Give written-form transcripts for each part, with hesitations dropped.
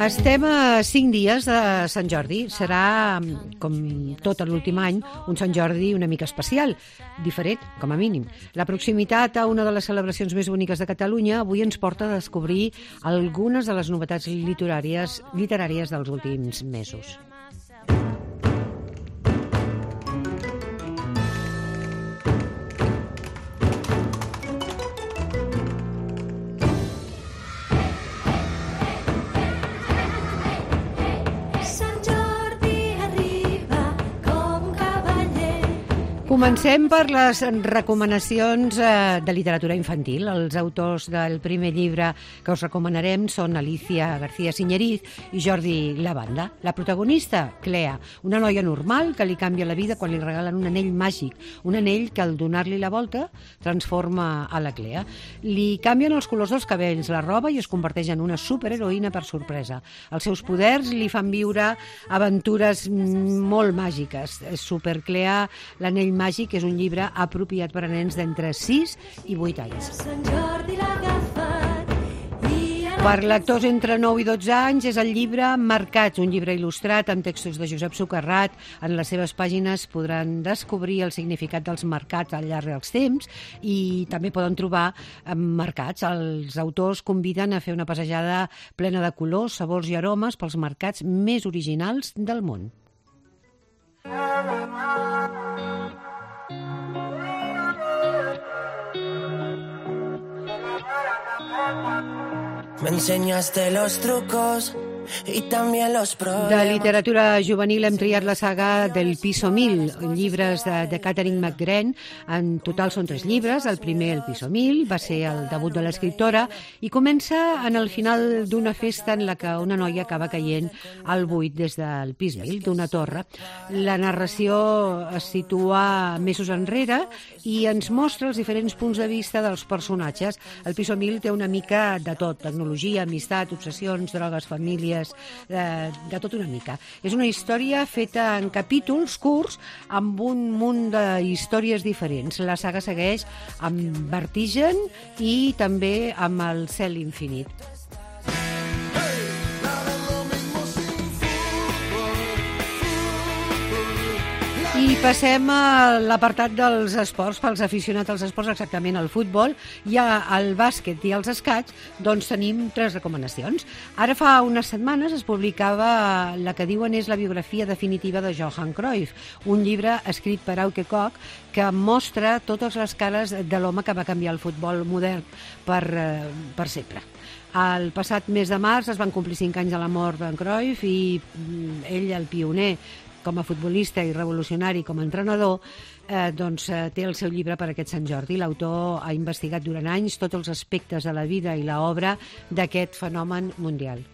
Estem a 5 dies de Sant Jordi. Serà, com tot l'últim any, un Sant Jordi una mica especial, diferent, com a mínim. La proximitat a una de les celebracions més boniques de Catalunya avui ens porta a descobrir algunes de les novetats literàries dels últims mesos. Comencem per les recomanacions de literatura infantil. Els autors del primer llibre que us recomanarem són Alicia García Siñeriz i Jordi Lavanda. La protagonista, Clea, una noia normal que li canvia la vida quan li regalen un anell màgic, un anell que al donar-li la volta transforma a la Clea. Li canvien els colors dels cabells, la roba i es converteix en una superheroïna per sorpresa. Els seus poders li fan viure aventures molt màgiques. Superclea, l'anell màgic, és un llibre apropiat per a nens d'entre 6 i 8 anys. Per lectors entre 9 i 12 anys és el llibre Marcats, un llibre il·lustrat amb textos de Josep Socarrat. En les seves pàgines podran descobrir el significat dels mercats al llarg dels temps i també poden trobar mercats. Els autors conviden a fer una passejada plena de colors, sabors i aromes pels mercats més originals del món. Me enseñaste los trucos y también los problemas. De literatura juvenil hem triat la saga del Piso 1000, llibres de Katharine McGrane. En total són 3 llibres. El primer, el Piso 1000, va ser el debut de l'escriptora i comença en el final d'una festa en la que una noia acaba caient al buit des del pis 1000 d'una torre. La narració es situa mesos enrere i ens mostra els diferents punts de vista dels personatges. El Piso 1000 té una mica de tot, tecnologia, amistat, obsessions, drogues, famílies, de tot una mica. És una història feta en capítols curts amb un munt de històries diferents. La saga segueix amb Vertigen i també amb El cel infinit. I passem a l'apartat dels esports. Pels aficionats als esports, exactament al futbol, i al bàsquet i als escacs, doncs tenim 3 recomanacions. Ara fa unes setmanes es publicava la que diuen és la biografia definitiva de Johan Cruyff, un llibre escrit per Auke Koch que mostra totes les cares de l'home que va canviar el futbol modern per sempre. El passat mes de març es van complir 5 anys de la mort d'en Cruyff i ell, el pioner, com a futbolista i revolucionari com a entrenador, té el seu llibre per aquest Sant Jordi. L'autor ha investigat durant anys tots els aspectes de la vida i l'obra d'aquest fenomen mundial.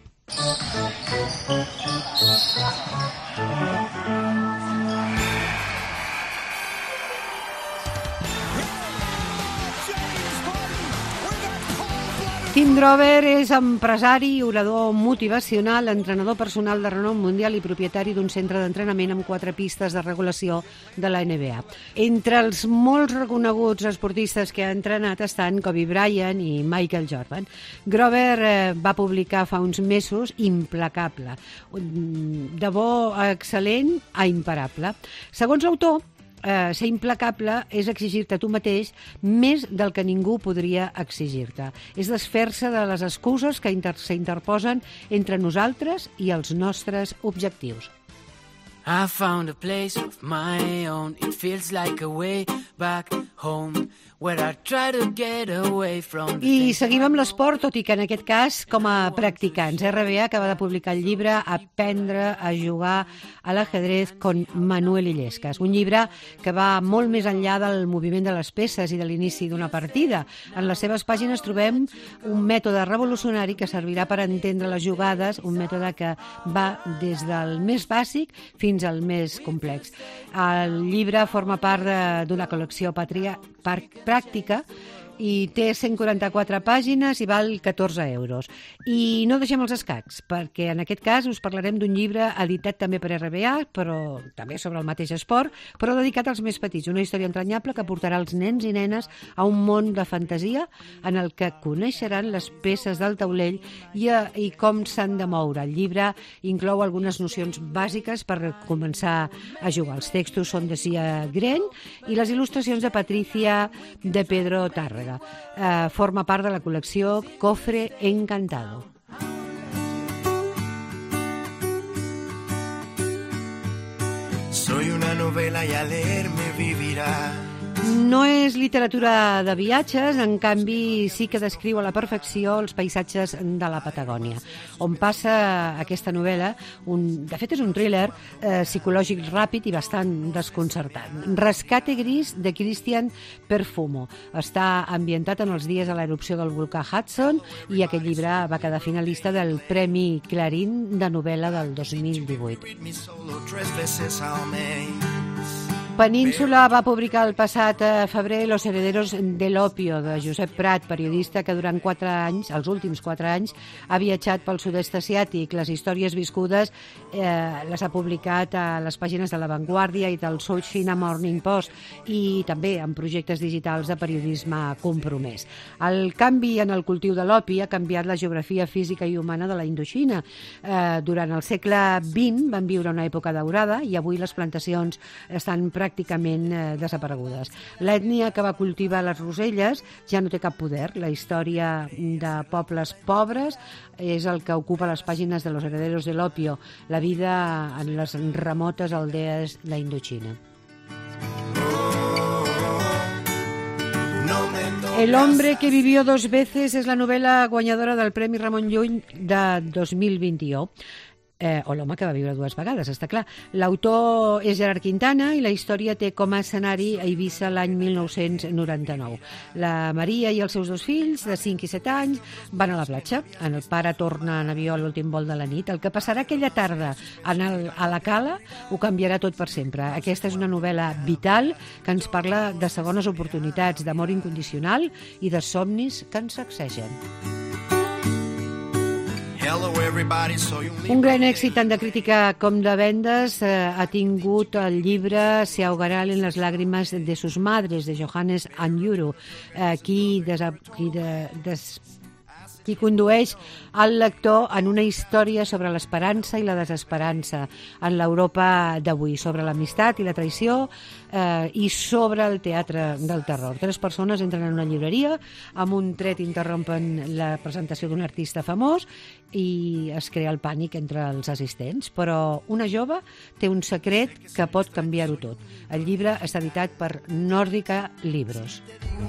Tim Grover és empresari, orador motivacional, entrenador personal de renom mundial i propietari d'un centre d'entrenament amb 4 pistes de regulació de la NBA. Entre els molts reconeguts esportistes que ha entrenat estan Kobe Bryant i Michael Jordan. Grover va publicar fa uns mesos Implacable, de bo a excel·lent a imparable. Segons l'autor, ser implacable és exigir-te a tu mateix més del que ningú podria exigir-te. És desfer-se de les excuses que s'interposen entre nosaltres i els nostres objectius. I found a place of my own. It feels like a way back home where I try to get away from. I seguim amb l'esport, tot i que en aquest cas com a practicants. RBA acaba de publicar el llibre Aprendre a jugar a l'ajedrez con Manuel Illescas, un llibre que va molt més enllà del moviment de les peces i de l'inici d'una partida. En les seves pàgines trobem un mètode revolucionari que servirà per entendre les jugades, un mètode que va des del més bàsic fins al més complex. El llibre forma part d'una col·lecció pràctica i té 144 pàgines i val 14 euros. I no deixem els escacs, perquè en aquest cas us parlarem d'un llibre editat també per RBA, però també sobre el mateix esport, però dedicat als més petits. Una història entranyable que portarà els nens i nenes a un món de fantasia en el que coneixeran les peces del taulell i com s'han de moure. El llibre inclou algunes nocions bàsiques per començar a jugar. Els textos són de Sia Gren i les il·lustracions de Patricia de Pedro Tàrrega. Forma part de la col·lecció Cofre Encantado. Soy una novela y al leerme vivirá. No és literatura de viatges, en canvi sí que descriu a la perfecció els paisatges de la Patagònia. On passa aquesta novel·la, de fet és un thriller psicològic ràpid i bastant desconcertant. Rescate gris de Christian Perfumo. Està ambientat en els dies de l'erupció del volcà Hudson i aquest llibre va quedar finalista del Premi Clarín de novel·la del 2018. Península va publicar el passat febrer Los herederos del opio, de Josep Prat, periodista que durant 4 anys, els últims 4 anys, ha viatjat pel sud-est asiàtic. Les històries viscudes les ha publicat a les pàgines de La Vanguardia i del South China Morning Post i també en projectes digitals de periodisme compromès. El canvi en el cultiu de l'opi ha canviat la geografia física i humana de la Indoxina. Durant el segle XX van viure una època daurada i avui les plantacions estan pràcticament desaparegudes. L'ètnia que va cultivar les roselles ja no té cap poder. La història de pobles pobres és el que ocupa les pàgines de Los herederos del opio, la vida en les remotes aldees de la Indoxina. El hombre que vivió 2 veces és la novel·la guanyadora del Premi Ramon Llull de 2021. O l'home que va viure 2 vegades, està clar. L'autor és Gerard Quintana i la història té com a escenari a Eivissa l'any 1999. La Maria i els seus 2 fills, de 5 i 7 anys, van a la platja. El pare torna en avió a l'últim vol de la nit. El que passarà aquella tarda a la cala ho canviarà tot per sempre. Aquesta és una novel·la vital que ens parla de segones oportunitats, d'amor incondicional i de somnis que ens sacsegen. Un gran èxit tant de crítica com de vendes ha tingut el llibre Se ahogarán en las lágrimas de sus madres, de Johannes Anyuru, qui condueix el lector en una història sobre l'esperança i la desesperança en l'Europa d'avui, sobre l'amistat i la traïció i sobre el teatre del terror. 3 persones entren en una llibreria, amb un tret interrompen la presentació d'un artista famós i es crea el pànic entre els assistents, però una jove té un secret que pot canviar-ho tot. El llibre està editat per Nòrdica Libros.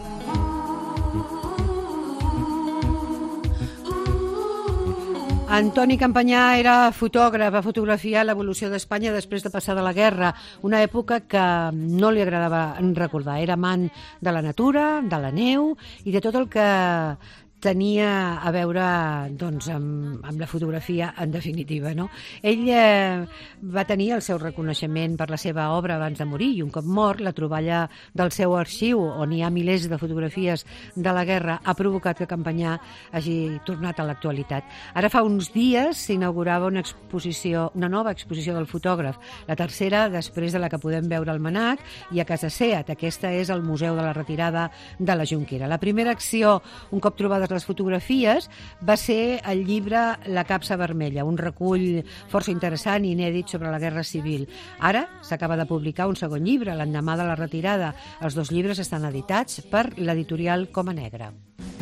Antoni Campanyà era fotògraf, va fotografiar l'evolució d'Espanya després de passar de la guerra, una època que no li agradava recordar. Era amant de la natura, de la neu i de tot el que tenia a veure doncs, amb la fotografia en definitiva. No? Ell va tenir el seu reconeixement per la seva obra abans de morir i un cop mort la troballa del seu arxiu on hi ha milers de fotografies de la guerra ha provocat que Campanyà hagi tornat a l'actualitat. Ara fa uns dies s'inaugurava una nova exposició del fotògraf, la tercera després de la que podem veure al Manac i a Casa Seat. Aquesta és el Museu de la Retirada de la Jonquera. La primera acció, un cop trobades les fotografies, va ser el llibre La capsa vermella, un recull força interessant i inèdit sobre la Guerra Civil. Ara s'acaba de publicar un segon llibre, l'endemà de la retirada. Els 2 llibres estan editats per l'editorial Coma Negra.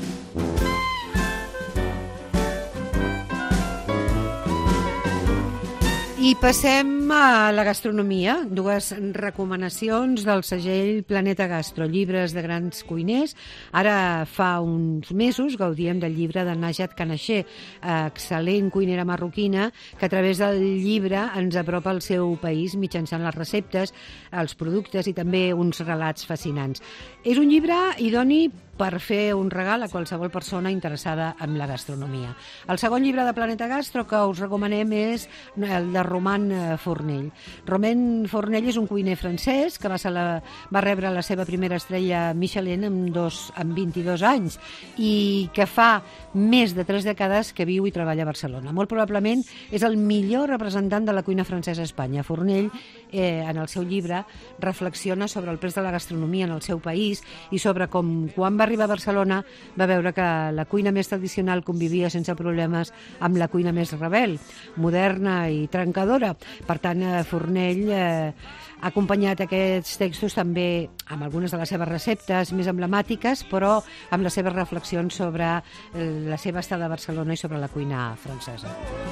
I passem a la gastronomia. 2 recomanacions del segell Planeta Gastro, llibres de grans cuiners. Ara fa uns mesos gaudíem del llibre de Najat Kanaché, excel·lent cuinera marroquina, que a través del llibre ens apropa al seu país mitjançant les receptes, els productes i també uns relats fascinants. És un llibre idoni per fer un regal a qualsevol persona interessada en la gastronomia. El segon llibre de Planeta Gastro que us recomanem és el de Roman Furlan. Fornell. Romain Fournel és un cuiner francès que va rebre la seva primera estrella Michelin amb 22 anys i que fa més de 3 dècades que viu i treballa a Barcelona. Molt probablement és el millor representant de la cuina francesa a Espanya. Fornell, en el seu llibre, reflexiona sobre el pes de la gastronomia en el seu país i sobre com, quan va arribar a Barcelona, va veure que la cuina més tradicional convivia sense problemes amb la cuina més rebel, moderna i trencadora. Per tant, Fornell ha acompanyat aquests textos també amb algunes de les seves receptes més emblemàtiques, però amb les seves reflexions sobre la seva estada a Barcelona i sobre la cuina francesa.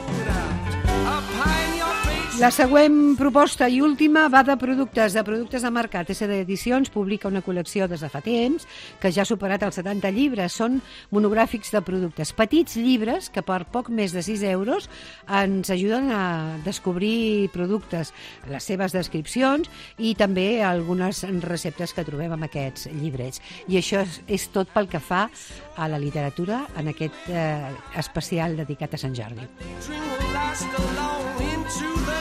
La següent proposta i última va de productes de mercat. SD Edicions publica una col·lecció des de fa temps que ja ha superat els 70 llibres. Són monogràfics de productes. Petits llibres que per poc més de 6 euros ens ajuden a descobrir productes, les seves descripcions i també algunes receptes que trobem en aquests llibrets. I això és tot pel que fa a la literatura en aquest especial dedicat a Sant Jordi.